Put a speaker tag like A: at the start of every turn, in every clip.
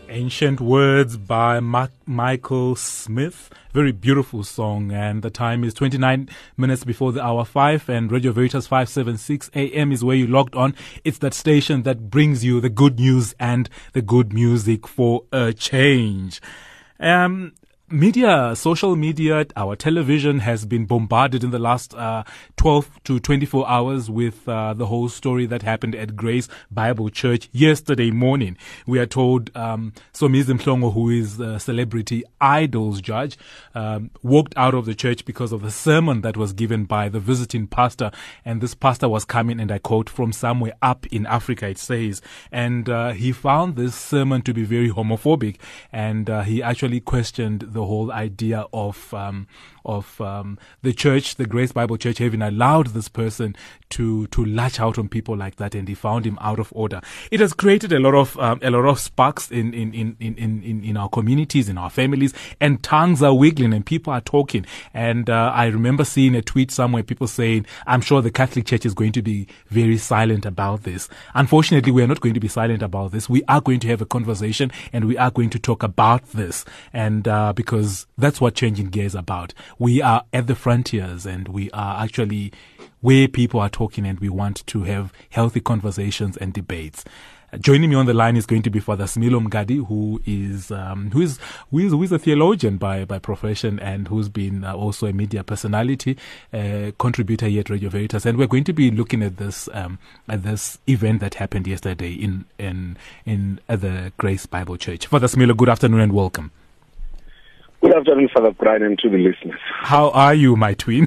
A: Ancient Words by Michael Smith. Very beautiful song. And the time is 29 minutes before the hour 5. And Radio Veritas 576 AM is where you logged on. It's that station that brings you the good news and the good music for a change. Media, social media, our television has been bombarded in the last 12 to 24 hours with the whole story that happened at Grace Bible Church yesterday morning. We are told Somizi Mhlongo, who is a Celebrity Idols judge, walked out of the church because of the sermon that was given by the visiting pastor. And this pastor was coming, and I quote, from somewhere up in Africa, it says. And he found this sermon to be very homophobic. And he actually questioned the whole idea of the church, the Grace Bible Church, having allowed this person to lash out on people like that, and he found him out of order. It has created a lot of sparks in our communities, in our families, and tongues are wiggling and people are talking. And I remember seeing a tweet somewhere, people saying, "I'm sure the Catholic Church is going to be very silent about this." Unfortunately, we are not going to be silent about this. We are going to have a conversation, and we are going to talk about this, and because that's what Changing Gear is about. We are at the frontiers, and we are actually where people are talking, and we want to have healthy conversations and debates. Joining me on the line is going to be Father Smilo Mngadi, who is a theologian by profession, and who's been also a media personality, contributor here at Radio Veritas. And we're going to be looking at this event that happened yesterday at the Grace Bible Church. Father Smilo, good afternoon and welcome.
B: Good afternoon, Father Brian, and to the listeners.
A: How are you, my twin?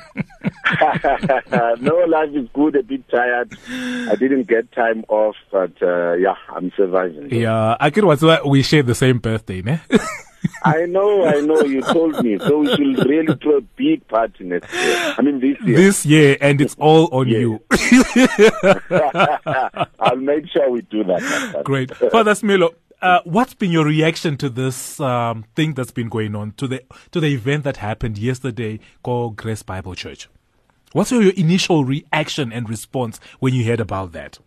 B: No, life is good, a bit tired. I didn't get time off, but I'm surviving.
A: Yeah, I can we share the same birthday, ne?
B: I know, you told me. So we should really throw a big party next year. I mean, this year.
A: This year, and it's all on you.
B: I'll make sure we do that.
A: Great. Father Smilo, what's been your reaction to this thing that's been going on, to the event that happened yesterday called Grace Bible Church? What's your initial reaction and response when you heard about that?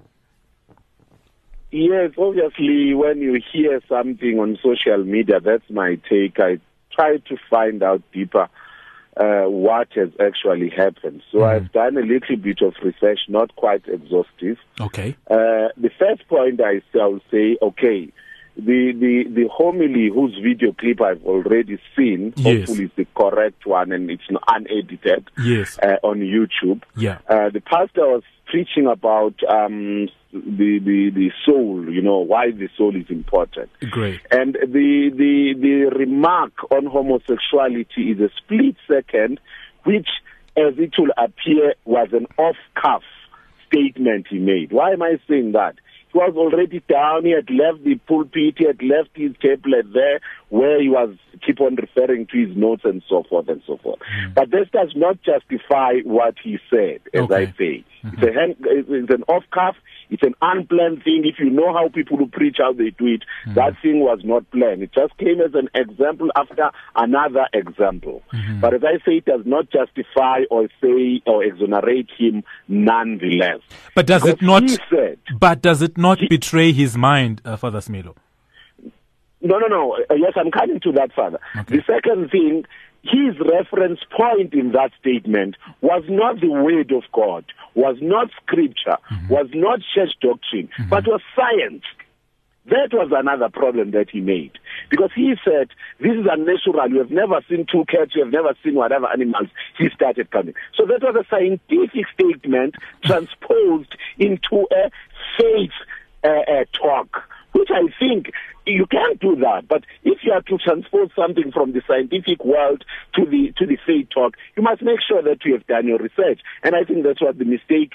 B: Yes, obviously, when you hear something on social media, that's my take. I try to find out deeper what has actually happened. So I've done a little bit of research, not quite exhaustive.
A: Okay.
B: The first point I'll say, okay, the homily whose video clip I've already seen,
A: yes,
B: hopefully it's the correct one and it's unedited,
A: yes,
B: on YouTube.
A: Yeah.
B: The pastor was preaching about the soul, why the soul is important.
A: Great.
B: And the remark on homosexuality is a split second, which, as it will appear, was an off-cuff statement he made. Why am I saying that? He was already down, he had left the pulpit, he had left his tablet there where he was keep on referring to his notes and so forth and so forth. But this does not justify what he said, as I say. It's an off-cuff, it's an unplanned thing. If you know how people who preach, how they do it, that thing was not planned. It just came as an example after another example. But as I say, it does not justify or say or exonerate him nonetheless.
A: But does it not betray his mind, Father Smilo?
B: No. Yes, I'm coming to that, Father.
A: Okay.
B: The second thing, his reference point in that statement was not the word of God, was not scripture, was not church doctrine, but was science. That was another problem that he made. Because he said, this is unnatural, you have never seen two cats, you have never seen whatever animals. He started coming. So that was a scientific statement transposed into a faith talk, which I think you can't do that. But if you are to transpose something from the scientific world to the faith talk, you must make sure that you have done your research. And I think that's what the mistake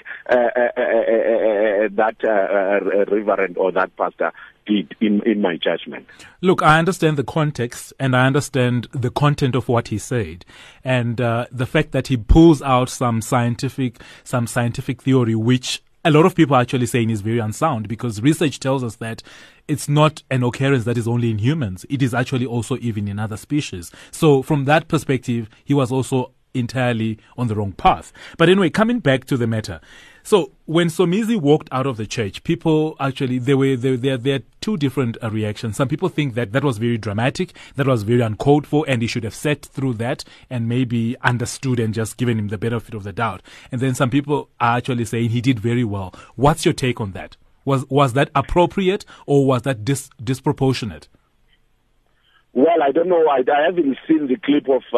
B: that reverend or that pastor did in my judgment.
A: Look, I understand the context and I understand the content of what he said, and the fact that he pulls out some scientific theory, which a lot of people are actually saying is very unsound, because research tells us that it's not an occurrence that is only in humans. It is actually also even in other species. So from that perspective, he was also entirely on the wrong path. But anyway, coming back to the matter. So when Somizi walked out of the church, people actually, there are two different reactions. Some people think that was very dramatic, that was very uncalled for, and he should have sat through that and maybe understood and just given him the benefit of the doubt. And then some people are actually saying he did very well. What's your take on that? Was that appropriate or was that disproportionate?
B: Well, I don't know. I haven't seen the clip of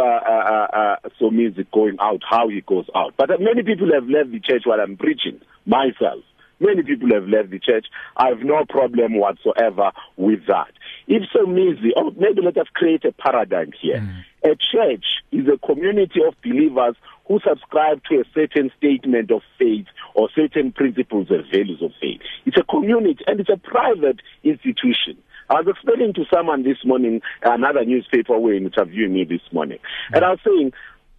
B: Somizi going out, how he goes out. But many people have left the church while I'm preaching, myself. Many people have left the church. I have no problem whatsoever with that. If Somizi, or maybe let us create a paradigm here. A church is a community of believers who subscribe to a certain statement of faith or certain principles and values of faith. It's a community and it's a private institution. I was explaining to someone this morning, another newspaper were interviewing me this morning, and I was saying,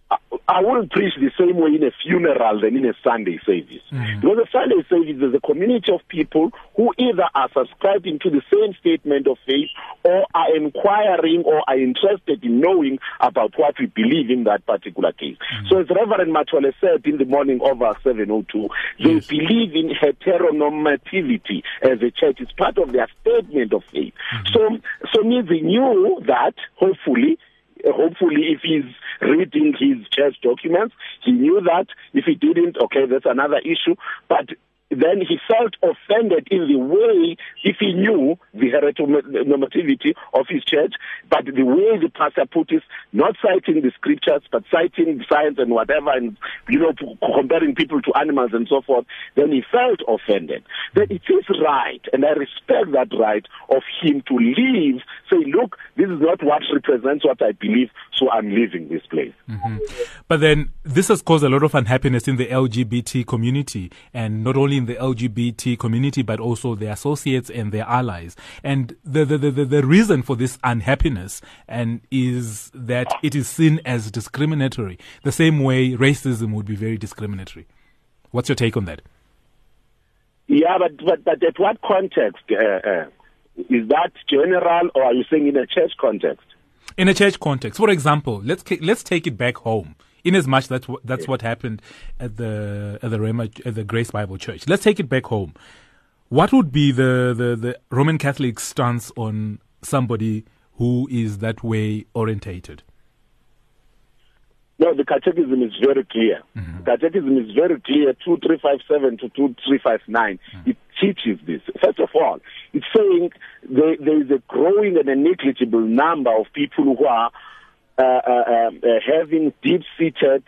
B: I wouldn't preach the same way in a funeral than in a Sunday service. Because a Sunday service is a community of people who either are subscribing to the same statement of faith or are inquiring or are interested in knowing about what we believe in that particular case. So as Reverend Matwale said in the morning over 702, they believe in heteronormativity as a church. It's part of their statement of faith. So Nizi knew that, hopefully, if he's reading his church documents, he knew that. If he didn't, okay, that's another issue. But then he felt offended in the way, if he knew the heteronormativity of his church, but the way the pastor put it, not citing the scriptures, but citing science and whatever, and, comparing people to animals and so forth, then he felt offended. Then it is right, and I respect that right of him to leave, say, look, this is not what represents what I believe, so I'm leaving this place.
A: But then this has caused a lot of unhappiness in the LGBT community, and not only in the LGBT community, but also their associates and their allies. And the reason for this unhappiness is that it is seen as discriminatory, the same way racism would be very discriminatory. What's your take on that?
B: Yeah, but at what context? Is that general, or are you saying in a church context?
A: In a church context. For example, let's take it back home. In as much that's what happened at the Grace Bible Church. Let's take it back home. What would be the Roman Catholic stance on somebody who is that way orientated?
B: No, the catechism is very clear. The catechism is very clear, 2357 to 2359. It teaches this. First of all, it's saying there is a growing and a negligible number of people who are having deep-seated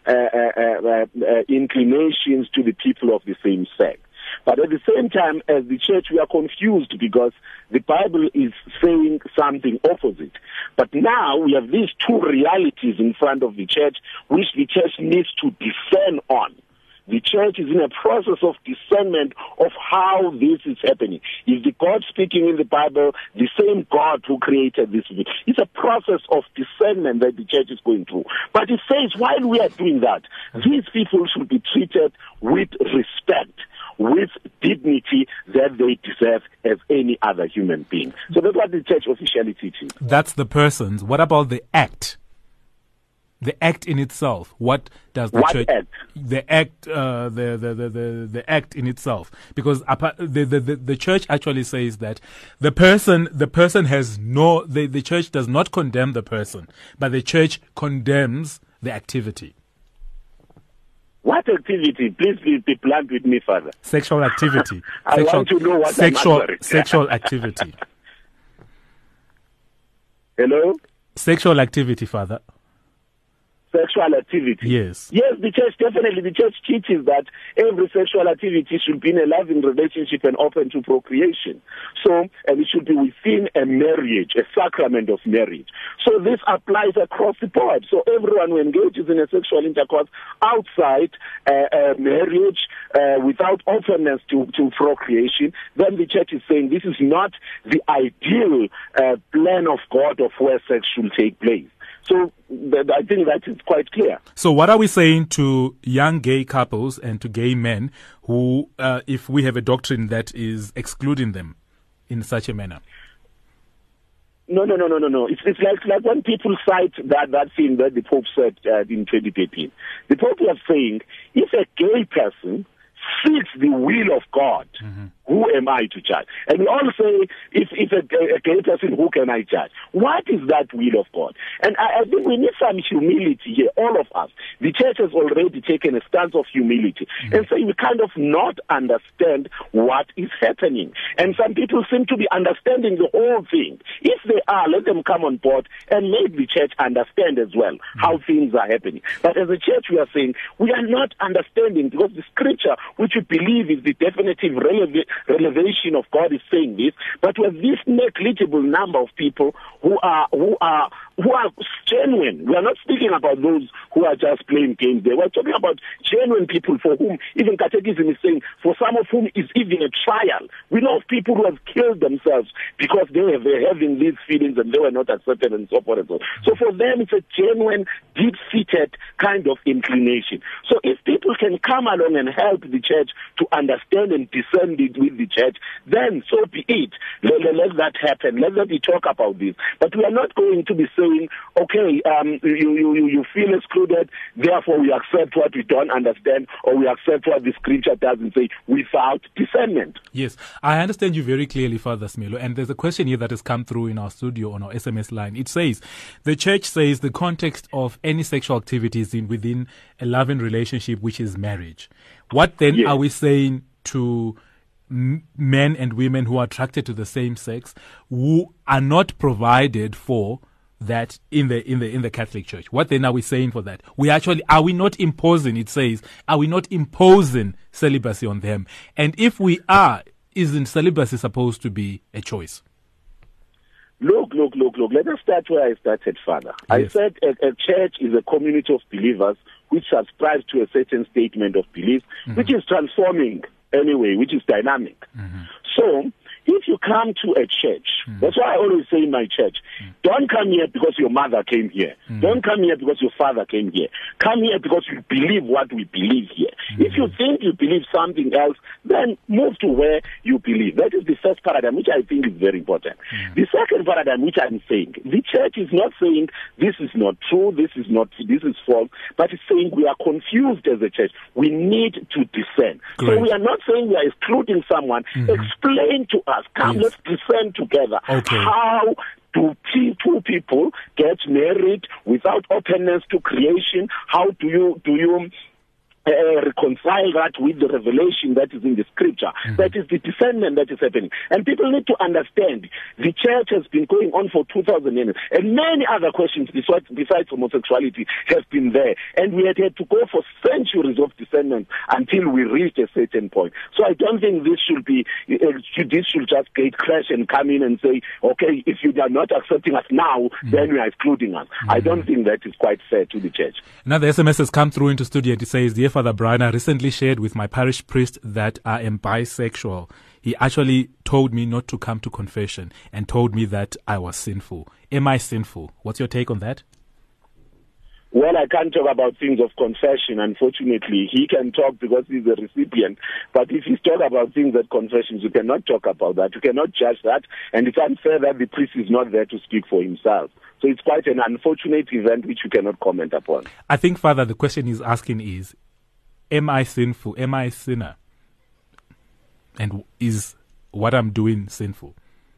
B: inclinations to the people of the same sex. But at the same time, as the church, we are confused because the Bible is saying something opposite. But now we have these two realities in front of the church, which the church needs to discern on. The church is in a process of discernment of how this is happening. Is the God speaking in the Bible the same God who created this? It's a process of discernment that the church is going through. But it says while we are doing that, these people should be treated with respect, with dignity that they deserve as any other human being. So that's what the church officially teaches.
A: That's the persons. What about the act? The act in itself. What does the church?
B: Act?
A: The act. The act in itself. Because the church actually says that the person has no. The church does not condemn the person, but the church condemns the activity.
B: What activity? Please be blunt with me, Father.
A: Sexual activity.
B: I want to know what
A: sexual activity.
B: Hello?
A: Sexual activity, Father.
B: Sexual activity.
A: Yes.
B: Yes, the church teaches that every sexual activity should be in a loving relationship and open to procreation. So, and it should be within a marriage, a sacrament of marriage. So this applies across the board. So everyone who engages in a sexual intercourse outside marriage, without openness to procreation, then the church is saying this is not the ideal plan of God of where sex should take place. So I think that is quite clear.
A: So what are we saying to young gay couples and to gay men who, if we have a doctrine that is excluding them in such a manner?
B: No. It's like when people cite that thing that the Pope said in 2013. The Pope was saying, if a gay person seeks the will of God, who am I to judge? And we all say, if a gay person, who can I judge? What is that will of God? And I think we need some humility here, all of us. The church has already taken a stance of humility and say we kind of not understand what is happening. And some people seem to be understanding the whole thing. If they are, let them come on board and make the church understand as well how things are happening. But as a church, we are saying we are not understanding, because the scripture, which we believe is the definitive revelation of God, is saying this, but with this negligible number of people who are genuine. We are not speaking about those who are just playing games there. We're talking about genuine people for whom even catechism is saying, for some of whom is even a trial. We know of people who have killed themselves because they were having these feelings and they were not accepted and so forth and so on. So for them, it's a genuine, deep-seated kind of inclination. So if people can come along and help the church to understand and discern it with the church, then so be it. Let that happen. Let them talk about this. But we are not going to be saying, okay, you feel excluded, therefore we accept what we don't understand, or we accept what the scripture doesn't say, without discernment.
A: Yes, I understand you very clearly, Father Smelo, and there's a question here that has come through in our studio on our SMS line. It says, the church says the context of any sexual activity is within a loving relationship, which is marriage. What then are we saying to men and women who are attracted to the same sex, who are not provided for that in the Catholic Church? What then are we saying for that? Are we not imposing, it says, are we not imposing celibacy on them? And if we are, isn't celibacy supposed to be a choice?
B: Look. Let us start where I started, Father. Yes. I said a church is a community of believers which subscribes to a certain statement of belief, which is transforming anyway, which is dynamic. So, if you come to a church, that's why I always say in my church, don't come here because your mother came here. Don't come here because your father came here. Come here because you believe what we believe here. If you think you believe something else, then move to where you believe. That is the first paradigm, which I think is very important. The second paradigm, which I'm saying, the church is not saying this is not true, this is false, but it's saying we are confused as a church. We need to discern. Great. So we are not saying we are excluding someone. Explain to us. Come, let's discern together. Okay. How do two people get married without openness to creation? How do you reconcile that with the revelation that is in the scripture? That is the discernment that is happening. And people need to understand the church has been going on for 2,000 years, and many other questions besides homosexuality have been there. And we had to go for centuries of discernment until we reached a certain point. So I don't think this should just crash and come in and say, okay, if you are not accepting us now, then you are excluding us. I don't think that is quite fair to the church.
A: Now the SMS has come through into studio and it says, dear Father Brian, I recently shared with my parish priest that I am bisexual. He actually told me not to come to confession and told me that I was sinful. Am I sinful? What's your take on that?
B: Well, I can't talk about things of confession, unfortunately. He can talk because he's a recipient. But if he's talking about things at confessions, you cannot talk about that. You cannot judge that. And it's unfair that the priest is not there to speak for himself. So it's quite an unfortunate event which you cannot comment upon.
A: I think, Father, the question he's asking is, am I sinful? Am I a sinner? And is what I'm doing sinful?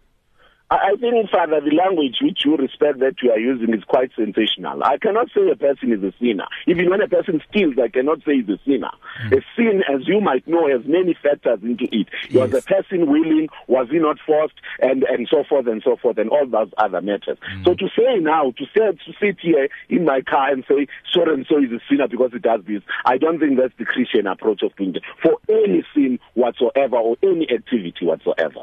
B: I think, Father, the language which you respect that you are using is quite sensational. I cannot say a person is a sinner. Even when a person steals, I cannot say he's a sinner. A sin, as you might know, has many factors into it. Was the person willing? Was he not forced? And so forth and so forth, and all those other matters. So to say now, to sit here in my car and say, so and so is a sinner because he does this, I don't think that's the Christian approach of things for any sin whatsoever or any activity whatsoever.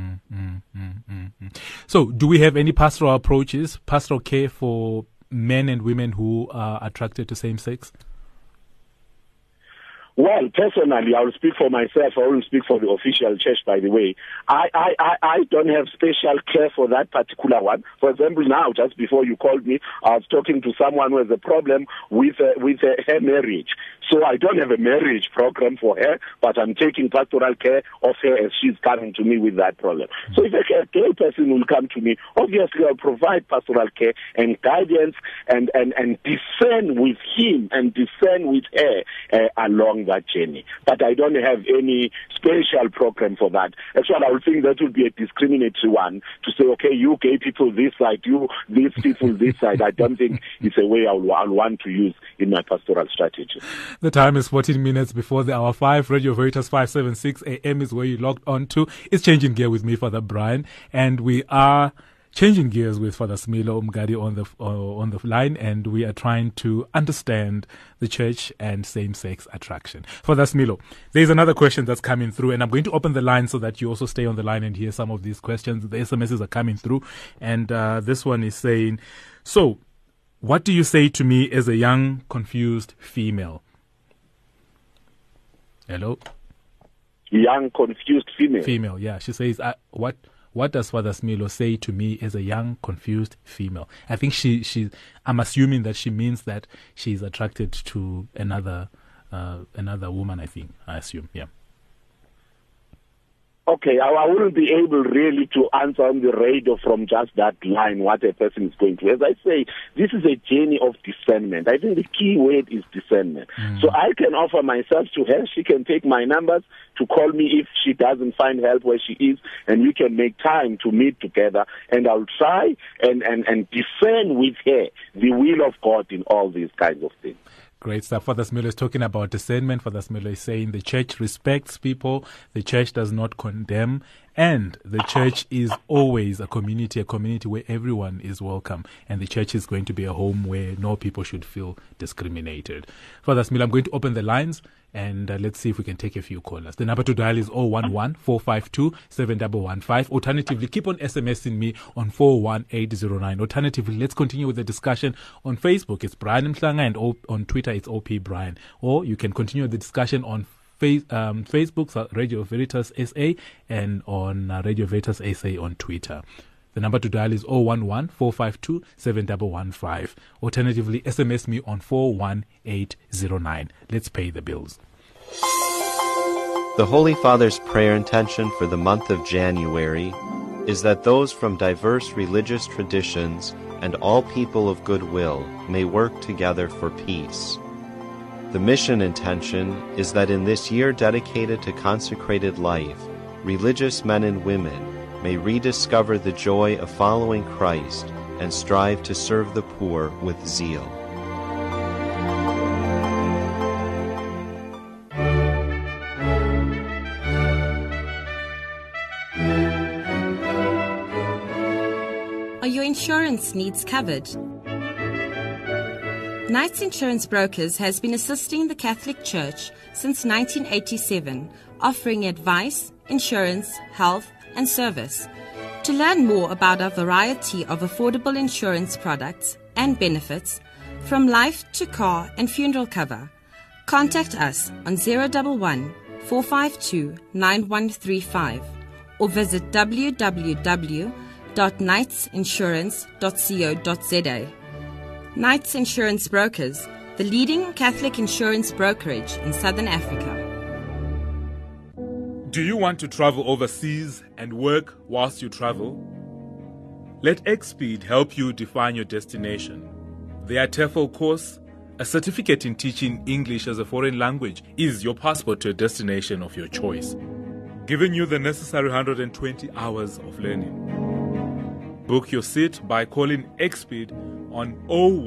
A: So, do we have any pastoral approaches, pastoral care for men and women who are attracted to same sex?
B: Well, personally, I will speak for myself. I won't speak for the official church, by the way. I don't have special care for that particular one. For example, now, just before you called me, I was talking to someone who has a problem with her marriage. So I don't have a marriage program for her, but I'm taking pastoral care of her as she's coming to me with that problem. So if a gay person will come to me, obviously I'll provide pastoral care and guidance and discern with him and discern with her along that journey. But I don't have any special program for that. Actually, I would think that would be a discriminatory one to say, okay, you gay people this side, you these people this side. I don't think it's a way I'll want to use in my pastoral strategy.
A: The time is 14 minutes before the hour 5. Radio Veritas 576 AM is where you logged on to. It's Changing Gear with me, Father Brian, and we are changing gears with Father Smilo Mngadi on the line, and we are trying to understand the church and same-sex attraction. Father Smilo, there's another question that's coming through, and I'm going to open the line so that you also stay on the line and hear some of these questions. The SMSs are coming through, and this one is saying, so, what do you say to me as a young, confused female? Hello?
B: Young, confused female.
A: Female, yeah. She says, What does Father Smilo say to me as a young, confused female? I think I'm assuming that she means that she's attracted to another woman, I assume, yeah.
B: Okay, I wouldn't be able really to answer on the radio from just that line what a person is going to. As I say, this is a journey of discernment. I think the key word is discernment. So I can offer myself to her. She can take my numbers to call me if she doesn't find help where she is, and we can make time to meet together, and I'll try and discern with her the will of God in all these kinds of things.
A: Great stuff. Father Smilo is talking about discernment. Father Smilo is saying the church respects people, the church does not condemn, and the church is always a community where everyone is welcome, and the church is going to be a home where no people should feel discriminated. Father Smilo, I'm going to open the lines, and let's see if we can take a few callers. The number to dial is 011-452-7115. Alternatively, keep on SMSing me on 41809. Alternatively, let's continue with the discussion on Facebook. It's Brian Mhlanga, and on Twitter it's OP Brian. Or you can continue the discussion on Facebook, Radio Veritas SA, and on Radio Veritas SA on Twitter. The number to dial is 011-452-7115. Alternatively, SMS me on 41809. Let's pay the bills.
C: The Holy Father's prayer intention for the month of January is that those from diverse religious traditions and all people of goodwill may work together for peace. The mission intention is that in this year dedicated to consecrated life, religious men and women may rediscover the joy of following Christ and strive to serve the poor with zeal.
D: Are your insurance needs covered? Knights Insurance Brokers has been assisting the Catholic Church since 1987, offering advice, insurance, health, and service. To learn more about our variety of affordable insurance products and benefits, from life to car and funeral cover, contact us on 011-452-9135 or visit www.knightsinsurance.co.za. Knights Insurance Brokers, the leading Catholic insurance brokerage in Southern Africa.
A: Do you want to travel overseas and work whilst you travel? Let Xpeed help you define your destination. Their TEFL course, a certificate in teaching English as a foreign language, is your passport to a destination of your choice, giving you the necessary 120 hours of learning. Book your seat by calling Xpeed on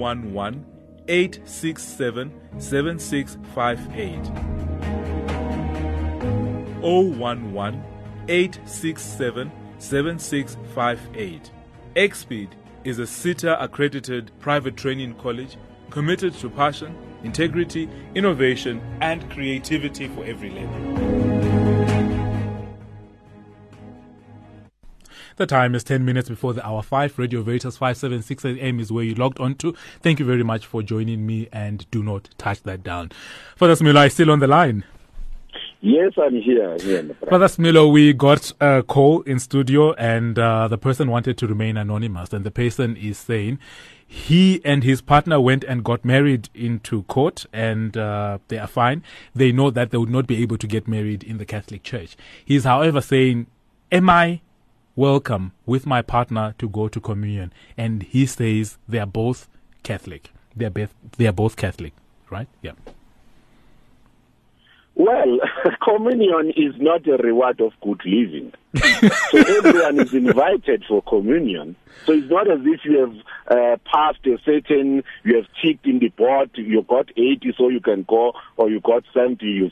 A: 011-867-7658. 011-867-7658. Xpeed is a CETA accredited private training college committed to passion, integrity, innovation, and creativity for every level. The time is 10 minutes before the hour 5. Radio Veritas 576 AM is where you logged on to. Thank you very much for joining me, and do not touch that down. Father Smilo is still on the line.
B: Yes, I'm here.
A: Father Smilo, we got a call in studio, and the person wanted to remain anonymous, and the person is saying he and his partner went and got married into court, and they are fine. They know that they would not be able to get married in the Catholic Church. He's, however, saying, am I welcome with my partner to go to communion? And he says they are both Catholic. They are both Catholic, right? Yeah.
B: Well, communion is not a reward of good living. So everyone is invited for communion. So it's not as if you have passed a certain, you have ticked in the board, you got 80 so you can go, or you got 70, you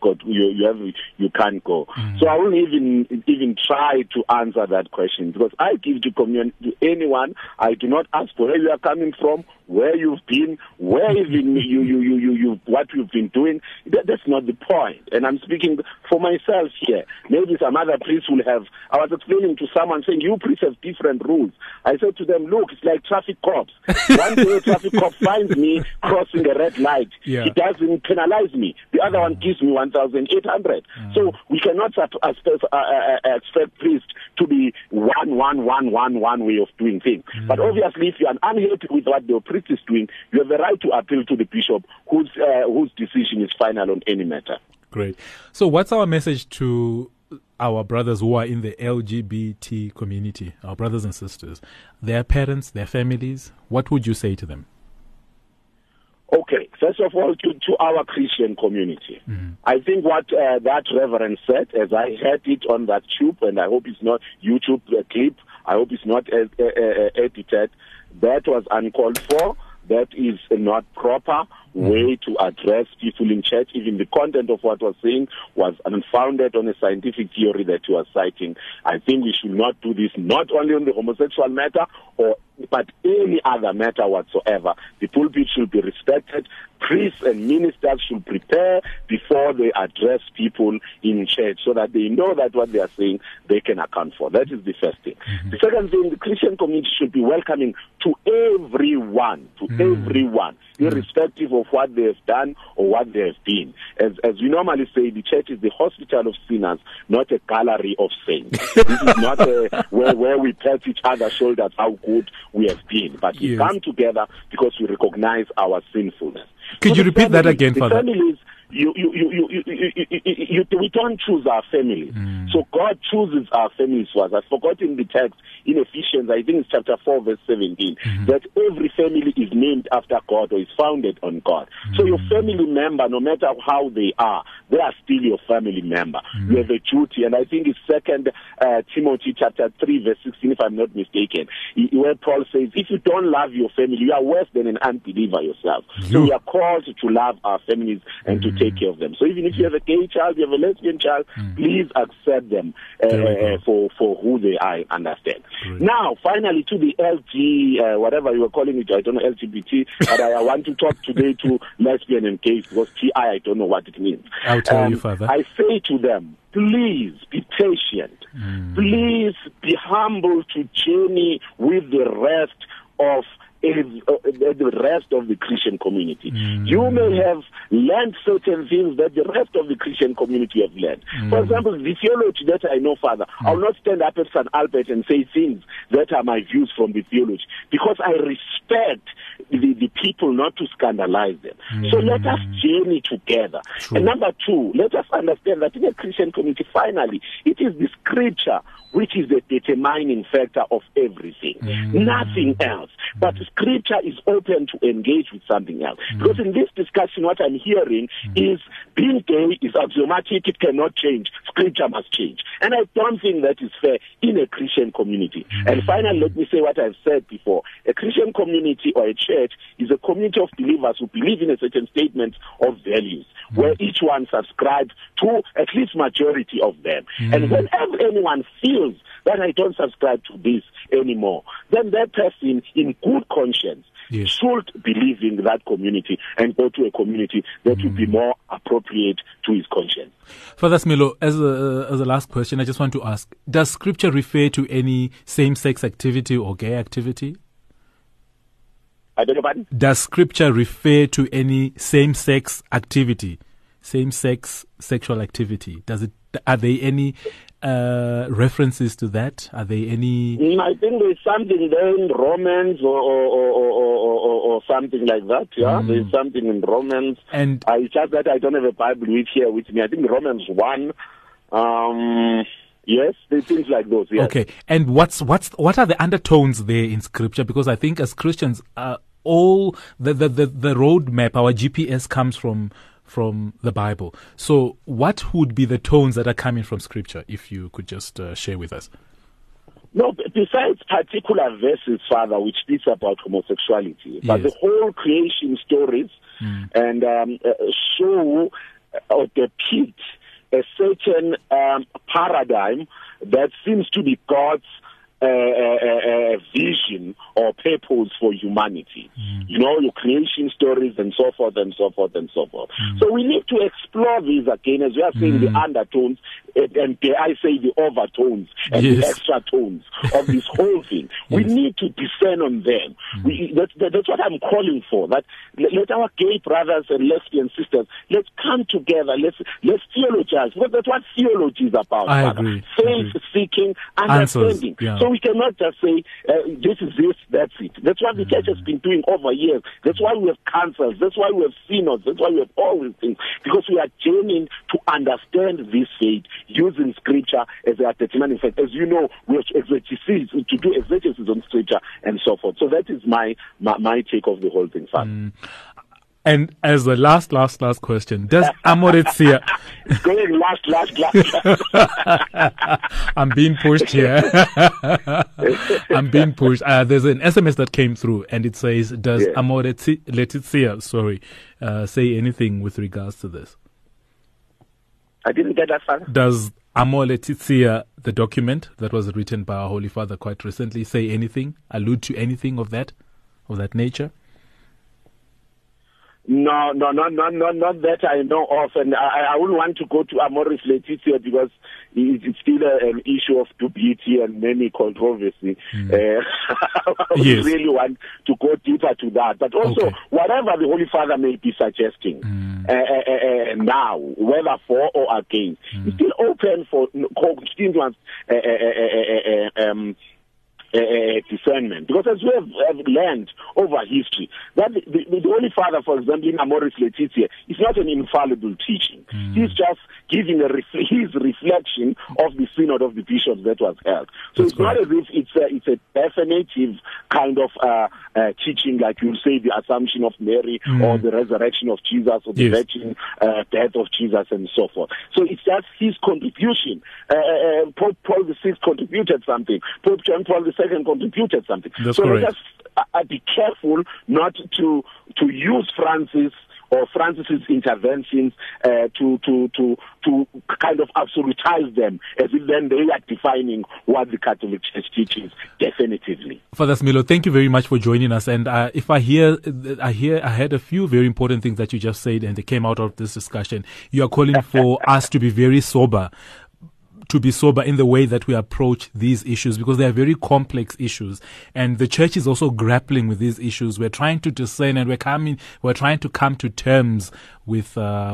B: can't go. So I won't even try to answer that question, because I give to communion to anyone. I do not ask for where you are coming from, where you've been, where even you what you've been doing. That's not the point. And I'm speaking for myself here. Maybe some other priests will have. I was explaining to someone saying, you priests have different rules. I said to them, look, it's like traffic cops. One day a traffic cop finds me crossing a red light. Yeah. He doesn't penalize me. The other one gives me 1,800. So we cannot expect priests to be one way of doing things. But obviously, if you are unhappy with what the priest is doing, you have a right to appeal to the bishop, whose decision is final on any matter.
A: Great. So what's our message to our brothers who are in the LGBT community, our brothers and sisters, their parents, their families? What would you say to them?
B: Okay, first of all, to our Christian community, I think what that reverend said, as I heard it on that tube, and I hope it's not YouTube clip, I hope it's not edited, that was uncalled for. That is not proper way to address people in church. Even the content of what was saying was unfounded on a scientific theory that you are citing. I think we should not do this, not only on the homosexual matter, but any other matter whatsoever. The pulpit should be respected. Priests and ministers should prepare before they address people in church, so that they know that what they are saying they can account for. That is the first thing. The second thing, the Christian community should be welcoming to everyone, irrespective of what they have done or what they have been. As we normally say, the church is the hospital of sinners, not a gallery of saints. This is not where we pat each other's shoulders how good we have been, but we come together because we recognize our sinfulness.
A: Could you repeat that again, Father?
B: Families, we don't choose our families. So God chooses our families for us. I've forgotten the text in Ephesians, I think it's chapter 4, verse 17, that every family is named after God or is founded on God. So your family member, no matter how they are still your family member. You have a duty, and I think it's 2 Timothy chapter 3, verse 16, if I'm not mistaken, where Paul says, if you don't love your family, you are worse than an unbeliever yourself. So we are called to love our families and to take care of them. So even if you have a gay child, you have a lesbian child, please accept them for who they are, understand. Great. Now, finally, to the whatever you were calling it, I don't know, LGBT, but I want to talk today to lesbian and gays, because TI, I don't know what it means.
A: I'll tell you, Father.
B: I say to them, please be patient. Please be humble to journey with the rest of the Christian community. You may have learned certain things that the rest of the Christian community have learned. For example, the theology that I know, Father, I'll not stand up at St. Albert and say things that are my views from the theology, because I respect the people, not to scandalize them. So let us journey together. True. And number two, let us understand that in the Christian community, finally, it is the scripture which is the determining factor of everything. Nothing else. But scripture is open to engage with something else. Because in this discussion, what I'm hearing is being gay is axiomatic, it cannot change. Scripture must change. And I don't think that is fair in a Christian community. And finally, let me say what I've said before. A Christian community or a church is a community of believers who believe in a certain statement of values, where each one subscribes to at least majority of them. And whenever anyone feels that I don't subscribe to this anymore, then that person in good conscience,
A: Yes.
B: should be leaving that community and go to a community that would be more appropriate to his conscience.
A: Father Smilo, as a last question, I just want to ask, does Scripture refer to any same-sex activity or gay activity?
B: I beg your pardon?
A: Does Scripture refer to any same-sex activity, same-sex sexual activity? Are there any references to that? Are there any?
B: I think there's something there in Romans or something like that. Yeah, there's something in Romans.
A: And
B: It's just that I don't have a Bible here with me. I think Romans 1. Yes, there's things like those. Yes.
A: Okay, and what are the undertones there in Scripture? Because I think as Christians, all the roadmap, our GPS comes from the Bible. So what would be the tones that are coming from Scripture, if you could just share with us?
B: No, besides particular verses, Father, which speaks about homosexuality, but
A: Yes.
B: the whole creation stories and show or depict a certain paradigm that seems to be God's vision or purpose for humanity. You know, your creation stories and so forth and so forth and so forth. So we need to explore these again, as we are saying, the undertones and dare I say the overtones and the
A: Yes.
B: extra tones of this whole thing. We need to discern on them. That's what I'm calling for. That let our gay brothers and lesbian sisters, let's come together. Let's theologize. Because that's what theology is about.
A: I
B: Father.
A: agree.
B: Faith-seeking, understanding.
A: Yeah.
B: So we cannot just say this is this, that's it. That's what the church has been doing over years. That's why we have councils. That's why we have synods. That's why we have all these things. Because we are journeying to understand this faith using Scripture as a determinant. In fact, as you know, we have exegesis to do exegesis on Scripture and so forth. So that is my take of the whole thing, Father.
A: And as the last question, does Amoretzia...
B: Going last.
A: I'm being pushed here. I'm being pushed. There's an SMS that came through, and it says, does Amoretzia, say anything with regards to this?
B: I didn't get that, Father.
A: Does Amoretzia, the document that was written by our Holy Father quite recently, say anything, allude to anything of that nature?
B: No, not that I know of, and I wouldn't want to go to Amoris Laetitia because it's still an issue of dubiety and many controversy. I
A: Yes.
B: really want to go deeper to that. But also,
A: Okay.
B: whatever the Holy Father may be suggesting now, whether for or against, it's still open for continuous discernment, because as we have learned over history, that the Holy Father, for example, in Amoris Laetitia, is not an infallible teaching. He's just giving his reflection of the synod of the bishops that was held. So
A: That's
B: it's not as if it's a definitive kind of teaching, like you say, the Assumption of Mary or the resurrection of Jesus or the
A: Yes.
B: virgin death of Jesus and so forth. So it's just his contribution. Pope Paul VI contributed something. Pope John Paul II contributed something.
A: That's
B: so
A: correct.
B: let us be careful not to use Francis or Francis's interventions to kind of absolutize them, as if then they are defining what the Catholic Church teaches definitively.
A: Father Smilo, thank you very much for joining us. And if I heard a few very important things that you just said, and they came out of this discussion. You are calling for us to be very sober. To be sober in the way that we approach these issues, because they are very complex issues, and the church is also grappling with these issues. We're trying to discern, and we're trying to come to terms with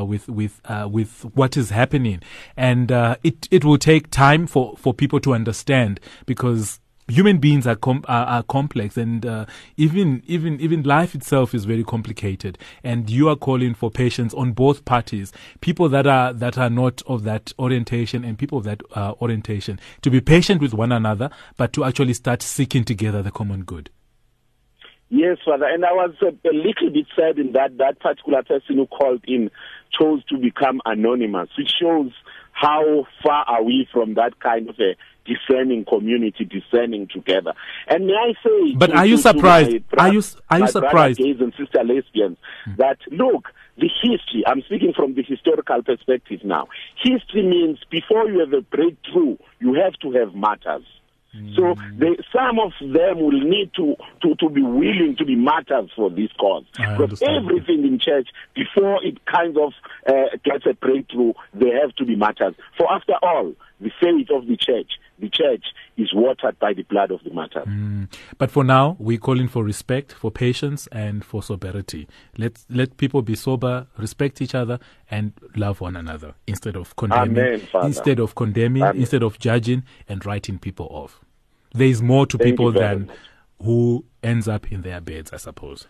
A: what is happening, and it will take time for people to understand, because human beings are complex, and even life itself is very complicated. And you are calling for patience on both parties, people that are not of that orientation and people of that orientation, to be patient with one another, but to actually start seeking together the common good.
B: Yes, Father, and I was a little bit sad in that particular person who called in chose to become anonymous, which shows how far are we from that kind of a discerning community, discerning together. And may I say,
A: but are you surprised? Are you surprised?
B: Gays and sister lesbians, that look, the history, I'm speaking from the historical perspective now. History means before you have a breakthrough, you have to have martyrs. So some of them will need to be willing to be martyrs for this cause. Because everything in church, before it kind of gets a breakthrough, they have to be martyrs. For after all, the faith of the church is watered by the blood of the martyrs.
A: But for now, we're calling for respect, for patience, and for sobriety. Let people be sober, respect each other, and love one another instead of condemning, instead of judging and writing people off. There is more to people than who ends up in their beds, I suppose.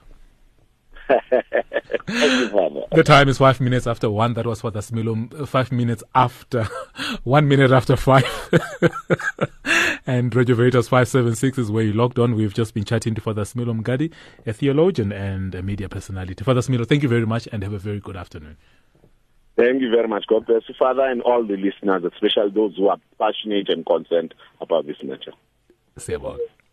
B: Thank you, Father.
A: The time is 5 minutes after 1. That was Father Smilo. 5 minutes after 1 minute after 5. And Radio Veritas 576 is where you logged on. We've just been chatting to Father Smilo Mgadi, a theologian and a media personality. Father Smilo, thank you very much and have a very good afternoon.
B: Thank you very much. God bless you, Father, and all the listeners, especially those who are passionate and concerned about this matter.
A: Say about it.